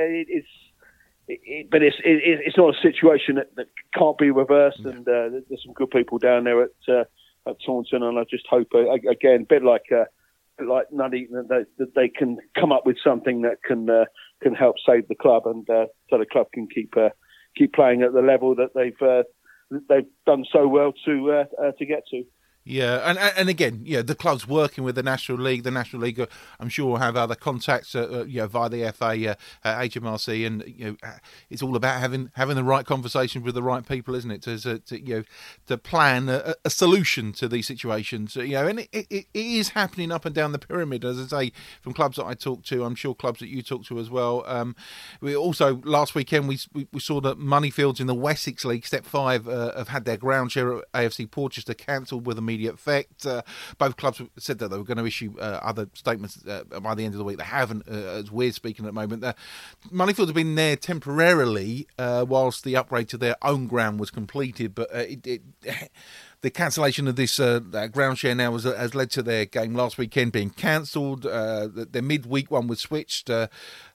it's not a situation that can't be reversed, and there's some good people down there at Taunton, and I just hope again, a bit like Nuddy, that they can come up with something that can help save the club, and so the club can keep playing at the level that they've done so well to get to. Yeah, and again, the club's working with the National League. The National League, I'm sure, will have other contacts, via the FA, HMRC, and it's all about having the right conversations with the right people, isn't it? To plan a solution to these situations. And it is happening up and down the pyramid, as I say, from clubs that I talk to. I'm sure clubs that you talk to as well. We also last weekend we saw that Moneyfields in the Wessex League, Step 5, have had their ground share at AFC Portchester cancelled with immediate effect. Both clubs said that they were going to issue other statements by the end of the week. They haven't, as we're speaking at the moment. Moneyfield have been there temporarily whilst the upgrade to their own ground was completed, but the the cancellation of this ground share now has led to their game last weekend being cancelled. Their midweek one was switched. The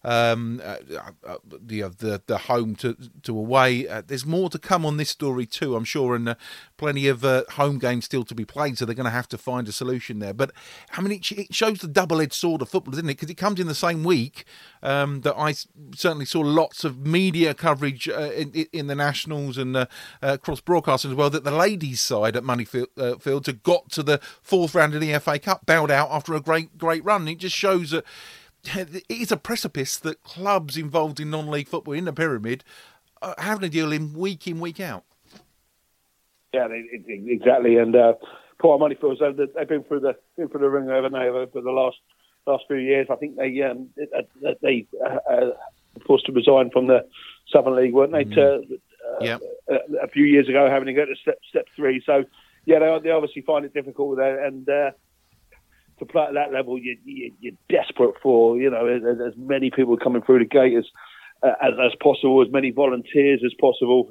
home to away. There's more to come on this story too, I'm sure, and plenty of home games still to be played. So they're going to have to find a solution there. But I mean, it shows the double-edged sword of football, doesn't it? Because it comes in the same week that I certainly saw lots of media coverage in the Nationals and across broadcasting as well, that the ladies' side at Moneyfields had got to the fourth round of the FA Cup, bowed out after a great run. It just shows that it is a precipice that clubs involved in non-league football in the pyramid are having to deal in, week out. Yeah, exactly. And poor Moneyfields, they've been through the ringer, haven't they, over the last few years. I think they were forced to resign from the Southern League, weren't they? A few years ago, having to go to step 3. So yeah, they obviously find it difficult there, and to play at that level, you're desperate for as many people coming through the gate as possible, as many volunteers as possible.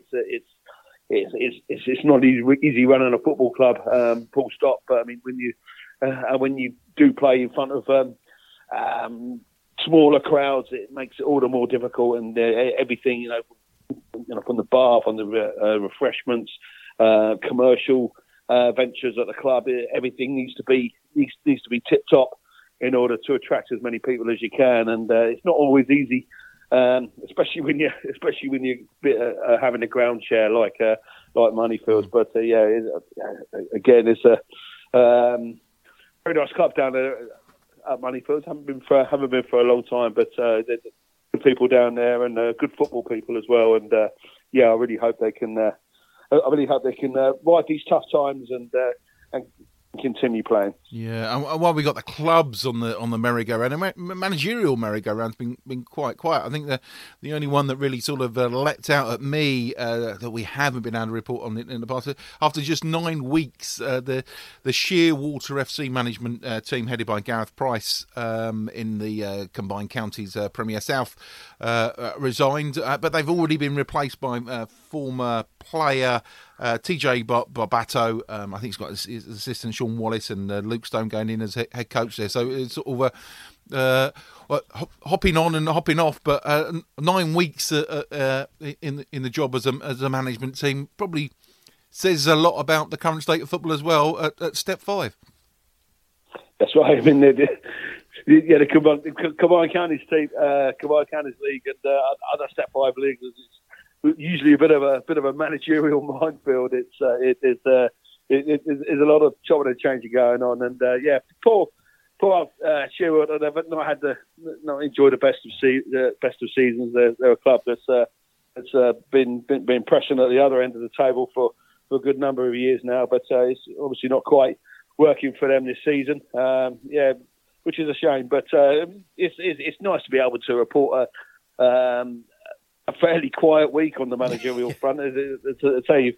It's not easy running a football club, full stop. But I mean, when you do play in front of smaller crowds, it makes it all the more difficult. And everything, from the bar, from the refreshments, commercial ventures at the club, everything needs to be tip top in order to attract as many people as you can. And it's not always easy. Especially when you're having a ground share like Moneyfields, but again, it's a very nice club down there at Moneyfields. Haven't been for a long time, but good people down there and good football people as well. And I really hope they can. I really hope they can ride these tough times and continue playing. Yeah, and while we got the clubs on the merry-go-round, the managerial merry-go-round's been quite quiet. I think the only one that really sort of leapt out at me that we haven't been able to report on it in the past, after just 9 weeks, the Shearwater FC management team headed by Gareth Price in the Combined Counties Premier South resigned, but they've already been replaced by former player TJ Barbato. I think he's got his assistant Sean Wallace and Luke Stone going in as head coach there. So it's sort of hopping on and hopping off. But 9 weeks in the job as a management team probably says a lot about the current state of football as well at step 5. That's right. I mean, the Combined Counties team, Combined Counties League, and other step 5 leagues. It's usually a bit of a managerial minefield. It's a lot of chopping and changing going on, and poor Shearwater. They've not enjoyed the best of seasons. They're a club that's been pressing at the other end of the table for a good number of years now, but it's obviously not quite working for them this season. Which is a shame. But it's nice to be able to report a fairly quiet week on the managerial front. To say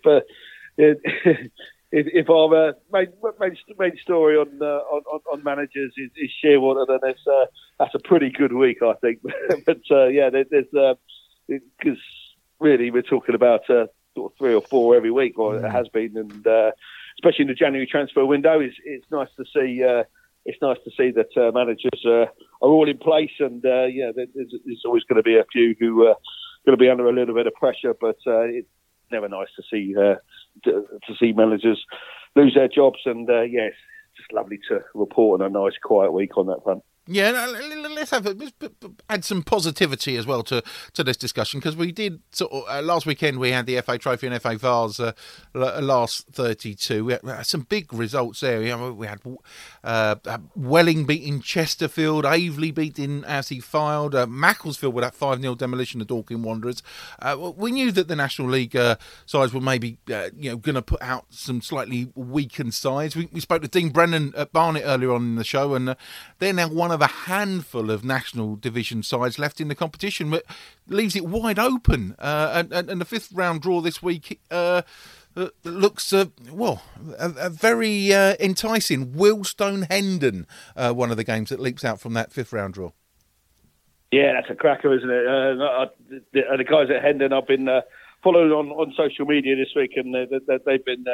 if our main story on managers is Shearwater, then that's a pretty good week, I think. But there's because really we're talking about sort of 3 or 4 every week, or it has been, and especially in the January transfer window, it's nice to see. It's nice to see that managers are all in place, and there's always going to be a few who are going to be under a little bit of pressure, but it's never nice to see managers lose their jobs, and it's just lovely to report on a nice quiet week on that front. Yeah, let's add some positivity as well to this discussion, because we did sort of, last weekend we had the FA Trophy and FA Vars last 32. We had some big results there. We had Welling beating Chesterfield, Aveley beating Assie Fylde, Macclesfield with that 5-0 demolition of Dorking Wanderers. We knew that the National League sides were maybe going to put out some slightly weakened sides. We spoke to Dean Brennan at Barnet earlier on in the show, and they're now one of a handful of National Division sides left in the competition, but leaves it wide open. And the 5th round draw this week looks very enticing. Wealdstone Hendon, one of the games that leaps out from that 5th round draw. Yeah, that's a cracker, isn't it? The guys at Hendon I've been following on social media this week, and they've been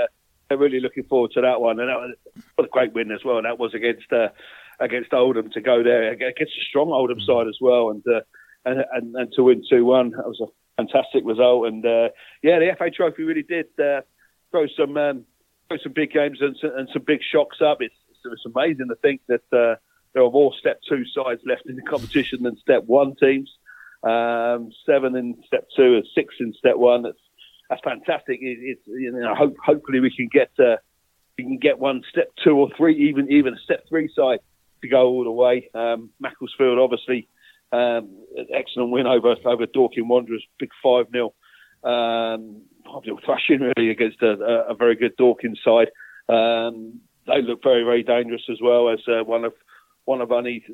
they're really looking forward to that one. And that was, what a great win as well. And that was against Oldham, to go there against a strong Oldham side as well, and to win 2-1. That was a fantastic result. And the FA Trophy really did throw some big games and some big shocks up. It's amazing to think that there are more Step 2 sides left in the competition than Step 1 teams. 7 in Step 2 and 6 in Step 1. That's fantastic. Hopefully we can get one Step 2 or 3, even a Step 3 side to go all the way. Macclesfield, obviously, excellent win over Dorking Wanderers, big 5-0. Thrashing really against a very good Dorking side. They look very, very dangerous as well as one of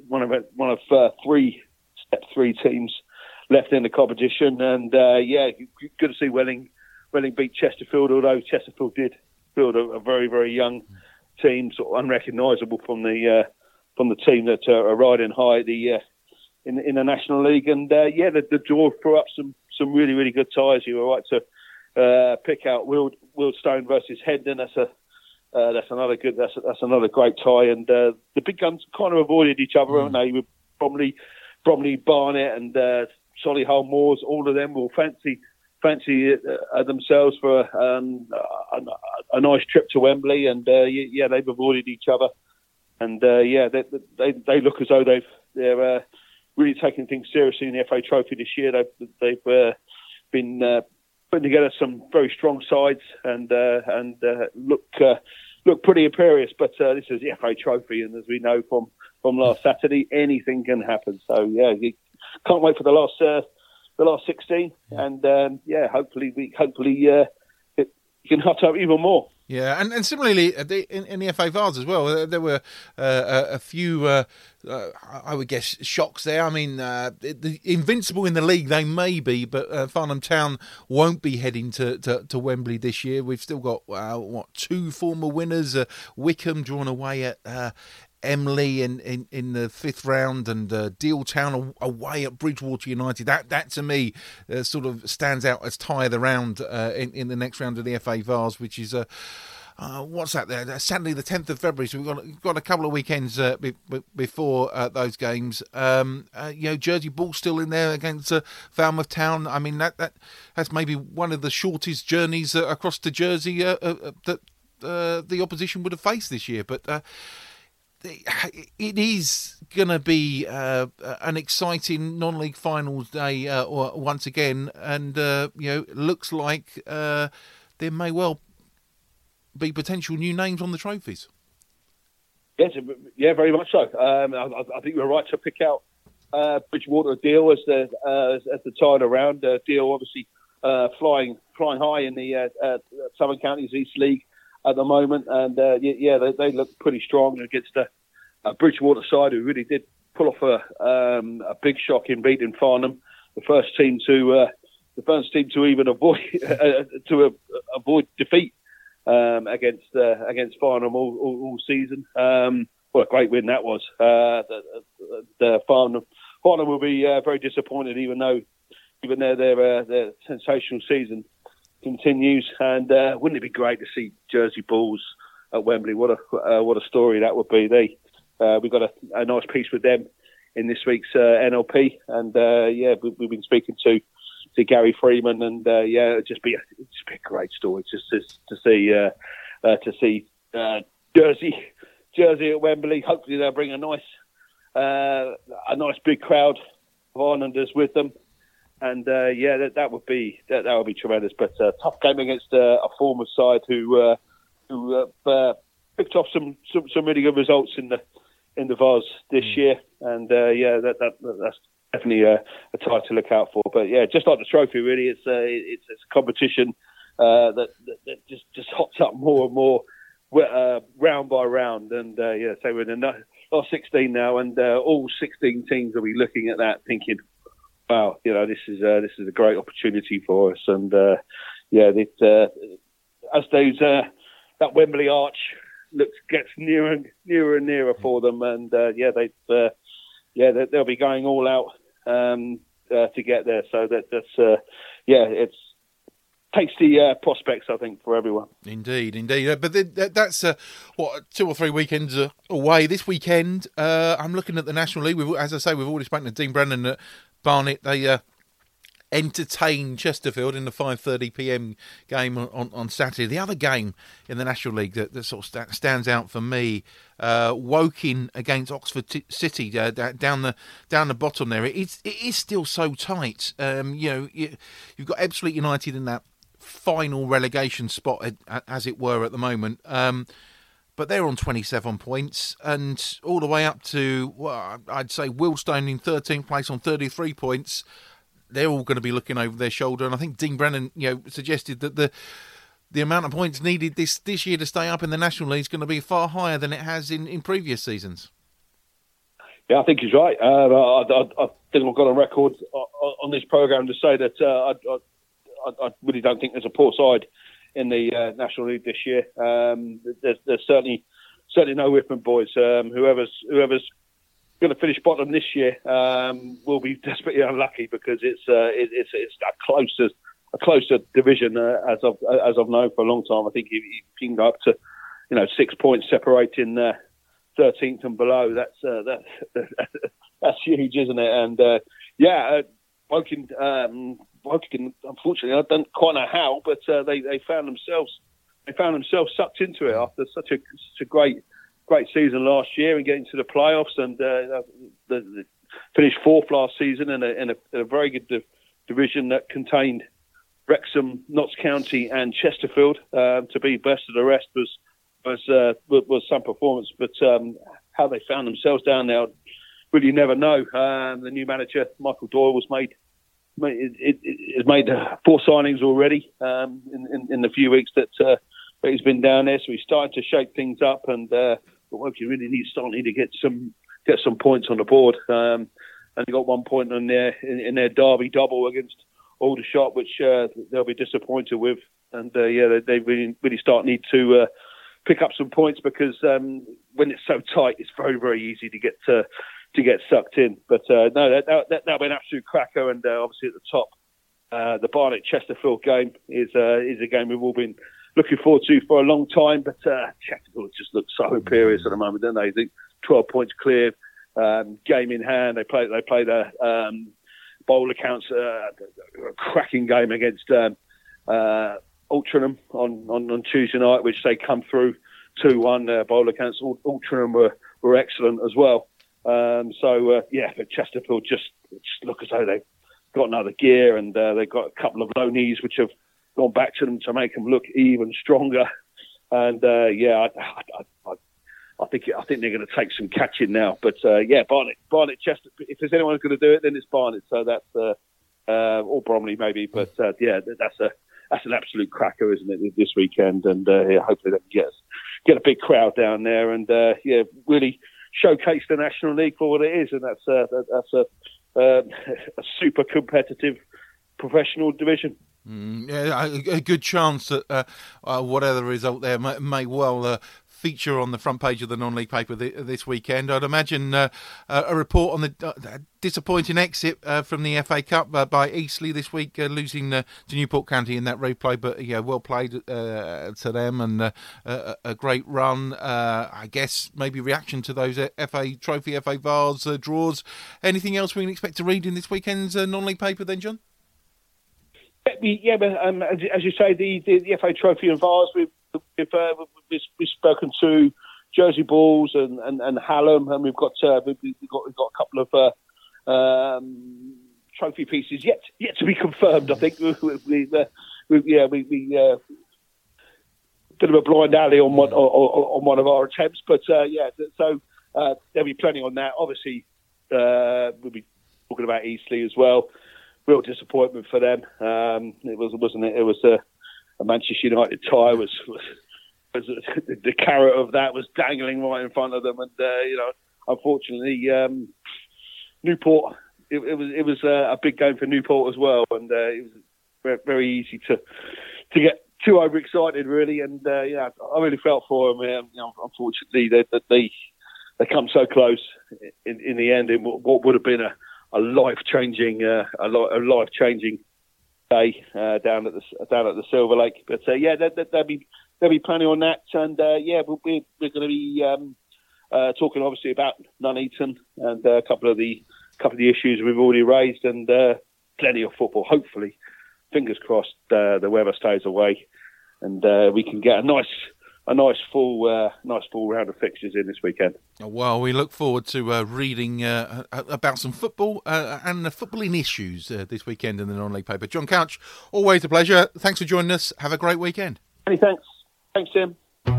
3 Step 3 teams left in the competition. And good to see Welling beat Chesterfield, although Chesterfield did field a very, very young team, sort of unrecognisable from the team that are riding high in the National League. And the draw threw up some really, really good ties. You were right to pick out Wealdstone versus Hendon. That's another great tie. And the big guns kind of avoided each other, haven't they? With Bromley, Barnet, and Solihull Moors. All of them will fancy themselves for a nice trip to Wembley. And they've avoided each other. And they look as though they're really taking things seriously in the FA Trophy this year. They've been putting together some very strong sides and look pretty imperious. But this is the FA Trophy, and as we know from last Saturday, anything can happen. So you can't wait for the last 16, and hopefully it can hot up even more. Yeah, and similarly in the FA Vase as well, there were a few, I would guess, shocks there. I mean, the Invincible in the league, they may be, but Farnham Town won't be heading to Wembley this year. We've still got, 2 former winners, Wickham drawn away at Emley in the 5th round, and Deal Town away at Bridgewater United. That to me sort of stands out as tie of the round in the next round of the FA Vase, which is what's that there? Saturday the 10th of February. So we've got a couple of weekends before those games. Jersey Bull still in there against Falmouth Town. I mean that's maybe one of the shortest journeys across to Jersey that the opposition would have faced this year, but. It is going to be an exciting non-league finals day once again, and looks like there may well be potential new names on the trophies. Yes, very much so. I think we're right to pick out Bridgewater Deal as the tide around. Deal obviously flying high in the Southern Counties East League at the moment, and they look pretty strong against a Bridgewater side who really did pull off a big shock in beating Farnham, the first team to even avoid defeat against Farnham all season. What a great win that was. The Farnham will be very disappointed, even though their sensational season continues. And wouldn't it be great to see Jersey Bulls at Wembley? What a story that would be. We've got a nice piece with them in this week's NLP, and we've been speaking to Gary Freeman, and it'd just be a great story just to see Jersey at Wembley. Hopefully they'll bring a nice big crowd of Islanders with them. And that would be tremendous. But tough game against a former side who picked off some really good results in the Vase this year. And that's definitely a tie to look out for. But just like the trophy, really, it's a competition that just hots up more and more round by round. And so we're in the last 16 now, and all 16 teams will be looking at that, thinking, wow, this is a great opportunity for us. And as that Wembley arch gets nearer and nearer for them, and they'll be going all out to get there. So takes the prospects, I think, for everyone. Indeed. But that's 2 or 3 weekends away. This weekend, I'm looking at the National League. As I say, we've already spoken to Dean Brennan at Barnet. They entertain Chesterfield in the 5:30 p.m. game on Saturday. The other game in the National League that sort of stands out for me, Woking against Oxford City down the bottom there. It is still so tight. You've got Ebbsfleet United in that final relegation spot, as it were, at the moment. But they're on 27 points, and all the way up to, I'd say, Wealdstone in 13th place on 33 points. They're all going to be looking over their shoulder, and I think Dean Brennan, suggested that the amount of points needed this year to stay up in the National League is going to be far higher than it has in previous seasons. Yeah, I think he's right. I think I've got a record on this programme to say that I really don't think there's a poor side in the National League this year. There's certainly no whipping boys. Whoever's going to finish bottom this year will be desperately unlucky, because it's a closer division as I've known for a long time. I think if you can go up to 6 points separating 13th and below, that's huge, isn't it? And Woking, unfortunately, I don't quite know how, but they found themselves sucked into it after such a great season last year and getting to the playoffs, and finished 4th last season in a very good division that contained Wrexham, Notts County, and Chesterfield. To be best of the rest was some performance, but how they found themselves down there, really never know. The new manager, Michael Doyle, has made 4 signings already in the few weeks that he's been down there, so he's starting to shake things up, and but Woking really needs to get some points on the board. And they got 1 point in their derby double against Aldershot, which they'll be disappointed with. And they really need to pick up some points, because when it's so tight, it's very, very easy to get sucked in. But no, that'll be an absolute cracker. And obviously at the top, the Barnet Chesterfield game is a game we've all been looking forward to for a long time. But Chesterfield just looks so imperious at the moment, don't they? I think 12 points clear, game in hand. They played a bowl accounts a cracking game against Altrincham on Tuesday night, which they come through 2-1. Bowl accounts Altrincham were excellent as well. But Chesterfield just look as though they've got another gear, and they've got a couple of loanees which have gone back to them to make them look even stronger. And I think they're going to take some catching now. But Barnet, Chester. If there's anyone who's going to do it, then it's Barnet. So that's or Bromley maybe. But that's an absolute cracker, isn't it, this weekend? And hopefully they can get a big crowd down there, and really showcase the National League for what it is. And that's a super competitive professional division. A good chance that whatever the result there may well feature on the front page of the non-league paper this weekend. I'd imagine a report on the disappointing exit from the FA Cup by Eastleigh this week, losing to Newport County in that replay, but well played to them, and a great run. I guess maybe reaction to those FA Trophy, FA Vase draws. Anything else we can expect to read in this weekend's non-league paper then, John? Yeah, but as you say, the FA Trophy and Vase, we've spoken to Jersey Bulls and Hallam, and we've got a couple of trophy pieces yet to be confirmed. I think we bit of a blind alley on one of our attempts, but so there'll be plenty on that. Obviously, we'll be talking about Eastleigh as well. Real disappointment for them. It was a Manchester United tie was the carrot of that was dangling right in front of them, and unfortunately, Newport. It was a big game for Newport as well, and it was very, very easy to get too overexcited, really. And I really felt for them. Unfortunately, they come so close in the end in what would have been a life-changing day down at the Silver Lake. But they'll be planning on that, and we're going to be talking obviously about Nuneaton and a couple of the issues we've already raised, and plenty of football. Hopefully, fingers crossed, the weather stays away, and we can get a nice full round of fixtures in this weekend. Well, we look forward to reading about some football and footballing issues this weekend in the non-league paper. John Couch, always a pleasure. Thanks for joining us. Have a great weekend. Many thanks. Thanks, Tim.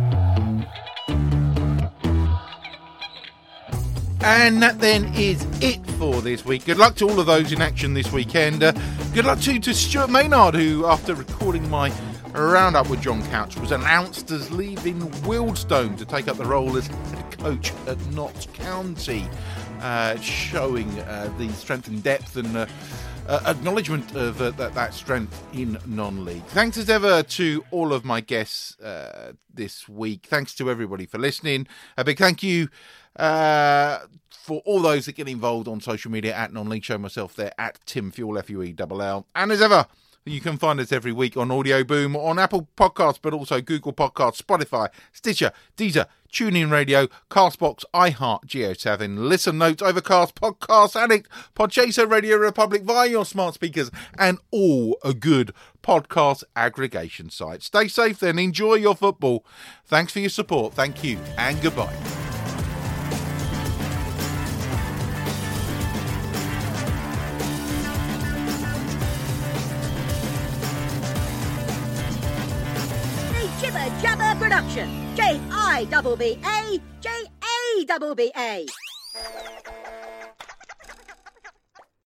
And that then is it for this week. Good luck to all of those in action this weekend. Good luck to Stuart Maynard, who, after recording my roundup with John Couch, was announced as leaving Wealdstone to take up the role as head coach at Notts County, showing the strength and depth and acknowledgement of that strength in non-league. Thanks as ever to all of my guests this week. Thanks to everybody for listening. A big thank you for all those that get involved on social media at Non-League Show, myself there at Tim Fuel, Fuell. And as ever, you can find us every week on Audio Boom, on Apple Podcasts, but also Google Podcasts, Spotify, Stitcher, Deezer, TuneIn Radio, Castbox, iHeart, GeoSavin, Listen Notes, Overcast, Podcast Addict, Podchaser, Radio Republic via your smart speakers, and all a good podcast aggregation sites. Stay safe then, enjoy your football. Thanks for your support, thank you, and goodbye. Jibber Jabber Production. JIBBA JABBA.